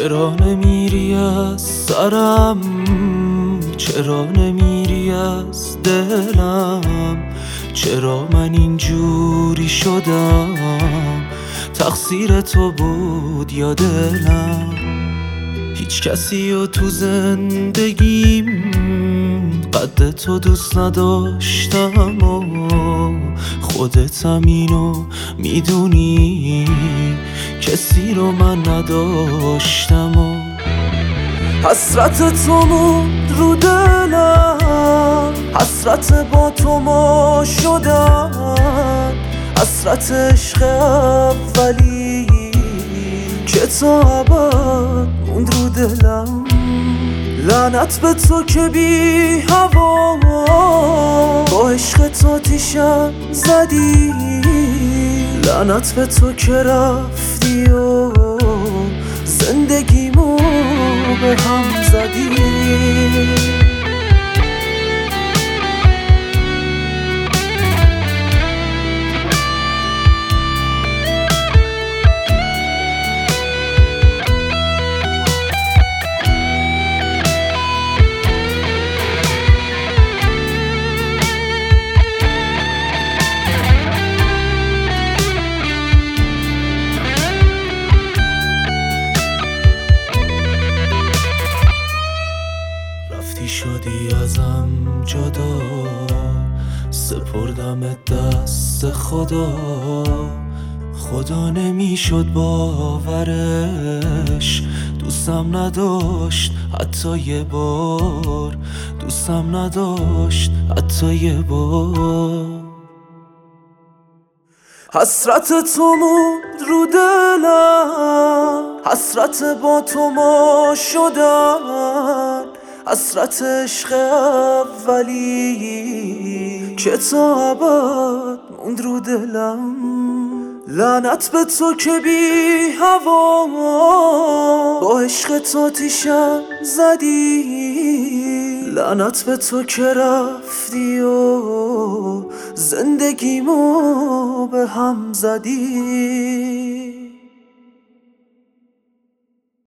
چرا نمیری از سرم، چرا نمیری از دلم، چرا من اینجوری شدم، تقصیر تو بود یا دلم؟ هیچ کسی رو تو زندگیم قد تو دوست نداشتم و خودتم اینو میدونی، کسی رو من نداشتم و حسرت تو موند رو دلم، حسرت با تو ما شدن، حسرت عشق اولی که تا ابد موند رو دلم. لعنت به تو که بی هوا با عشق تو آتیشم زدی، لعنت به تو که رفتی و زندگیمو به هم زدی. شدی ازم جدا، سپردم دست خدا، خدا نمیشد باورش، دوستم نداشت حتی یه بار، دوستم نداشت حتی یه بار. حسرت تو موند رو دلم، حسرت با تو ما شدن، حسرت عشق اولی که تا ابد موند رو دلم. لعنت به تو که بی هوا با عشق تو آتیشم زدی، لعنت به تو که رفتی و زندگیمو به هم زدی.